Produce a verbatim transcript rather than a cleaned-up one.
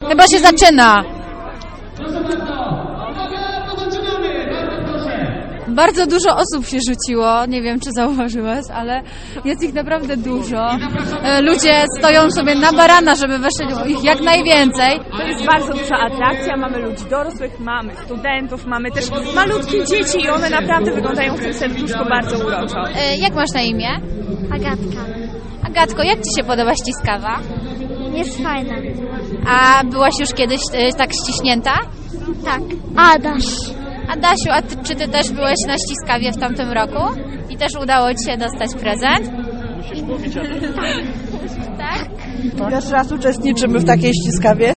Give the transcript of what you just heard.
Chyba się zaczyna. Bardzo dużo osób się rzuciło, nie wiem czy zauważyłaś, ale jest ich naprawdę dużo. Ludzie stoją sobie na barana, żeby weszło ich jak najwięcej. To jest bardzo duża atrakcja, mamy ludzi dorosłych, mamy studentów, mamy też malutkie dzieci i one naprawdę wyglądają w tym serduszku bardzo uroczo. Jak masz na imię? Agatka. Agatko, jak Ci się podoba ściskawa? Jest fajna. A byłaś już kiedyś tak ściśnięta? Tak. Adaś. Adasiu, a ty, czy Ty też byłeś na ściskawie w tamtym roku? I też udało Ci się dostać prezent? Musisz mówić, Adaś. Tak? Pierwszy raz uczestniczymy w takiej ściskawie.